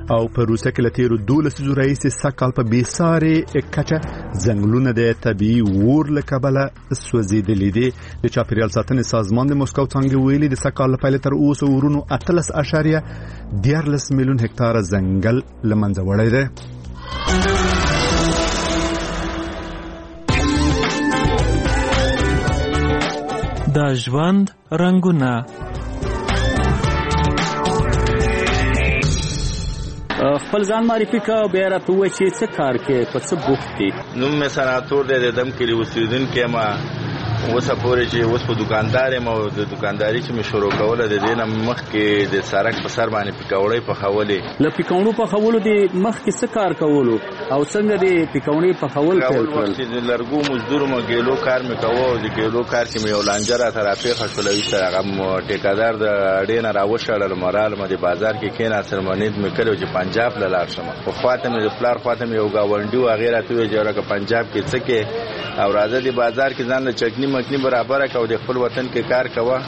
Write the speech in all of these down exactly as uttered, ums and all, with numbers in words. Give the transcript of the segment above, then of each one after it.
او په روسیه کې له تیرو دولس لسیزو راهیسې سږ کال په بېسارې کچه ځنګلونه د طبیعي اور له کبله سوځېدلي دي. د چاپیریال ساتنې سازمان د مسکو څانګې ویلي د سږ کال له پیله تر اوسه اورونو اتلس اعشاریه دیارلس میلیون هکتاره ځنګل له منځه وړی دی. د ژوند رنګونه. خپل ځان معرفي کا بیا راته ووایه چې څه کار کې په څه بوخت دي. نوم مې سناتور دی، د دم کلي اوسېدونکی یم. اوسه پورې چې اوس په دوکاندار یم او د دوکانداري چې مې شروع کوله د دې نه مخکې د سړک په سر باندې پکوړۍ پخولې. له پکوړو پخولو د مخکې څه کار کولو او څنګه د پکوړې پخول پیل کړل؟ د لرګو مزدور مو ګیلو کار مې کوه او د ګیلو کار کې مې یو لانجه راته راپېښه شوله. ویسته هغه ټیکادار د اډې نه راوشړل، مرال مې د بازار کې کېناستل، منید مې کړی چې پنجاب له لاړ شم. خو خواته مې د پلار خواته مې یو ګاونډي و، هغې راته وویل چې لکه پنجاب کې څه کې او راځه د بازار کې ځان له چکني مکني برابره که او د خپل وطن کې کار کوه.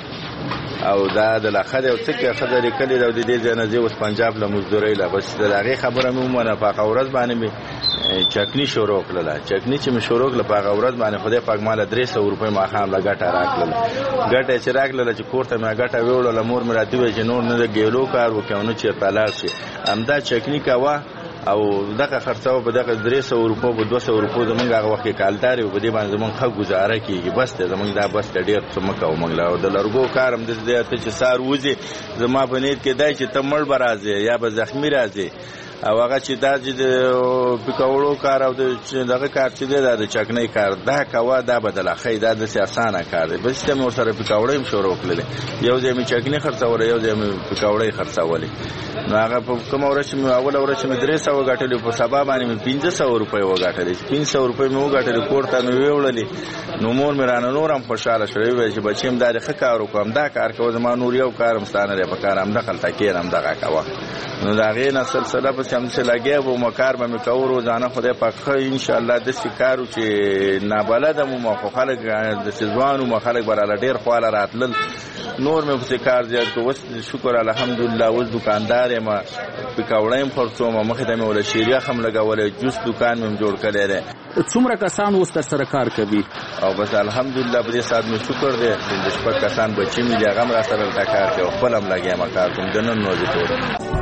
او دا د لاخه دی او څه کې ښځه لیکلې ده او د دې ځای نه ځې اوس پنجاب له مزدورۍ له. بس د هغې خبره مې ومنه. په هغه ورځ باندې مې چکني شروع کړله. چکني چې مې شروع کړله په هغه ورځ باندې خدای پاک ماله درې سوه روپۍ ماښام له ګټه راکړله. ګټه چې راکړله چې کور ته مې ګټه ویوړله، مور مې راته وویل چې نور نه د ګیلو کار وکړې او نه چېرته لاړ شي، همدا چکني کوه او دغه خرڅاو په دغه درې سوه روپو په دوه سوه روپو زمونږ هغه وخت کې کالدارې و، په دې باندې زمونږ ښه ګزاره کېږي. بس دی زمونږ دا بس دی، ډېر څه مه کوو موږ له. او د لرګو کار هم داسې دی ته چې سهار وځې زما په نیت کې دی چې ته مړ به راځې یا به زخمي راځې. او هغه چې دا چې د پکوړو کار او دغه کار چې دی دا د چکنۍ کار دا کوه، دا به دله ښایي، دا داسې اسانه کار دی. بس ته مې ورسره پکوړۍ هم شروع کړلې. یو ځای مې چکنۍ خرڅوله، یو ځای مې پکوړۍ خرڅولې. نو هغه په کومه ورځ چې مې اوله ورځ چې مې درې سوه ګټلې، په سبا باندې مې پنځه سوه روپۍ وګټلې. چې پنځه سوه روپۍ مې وګټلې کور ته مې ویوړلې. نو مور مې رانه نور هم خوشحاله شوه، وویل چې بچیم دا دې ښه کار وکړم، دا کار کوه، زما نور یو کار هم ستا نه دی په کار، همدغلته کښېنه همدغه کوه. نو د هغې نه سلسله پسې همداسې لګیا وم، کار به مې کوو روزانه. خدای پاک ښه انشاءالله داسې کار و چې نابلده وم، خو خلک داسې ځوان وم، خلک به راله ډېر خواله راتلل. نور مې پسې کار زیات کړو. اوس شکر الحمدلله اوس دوکاندار یم، پکوړۍ هم خرڅوم، مخې ته مې وله شیریخ هم لګولی، جوس دوکان مې هم جوړ کړی دی. څومره کسان اوس در سره کار کوي؟ او بس الحمدلله په دې ساعت مې شکر دی چې شپږ کسان بچي مې دي، هغه هم را سره دلته کار کوي او خپل هم لګیا یم کار کوم د نن ورځې پورې.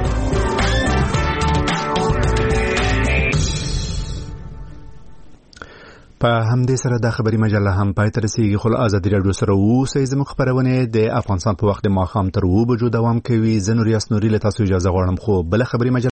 په همدې سره دا خبري مجله هم پای ته رسیږي. خو له ازادي راډیو سره اوسئ. زموږ خپرونې د افغانستان په وخت د ماښام تر اوه بجو دوام کوي. زه نوریاس نوري له تاسو اجازه غواړم، خو بله خبري مجله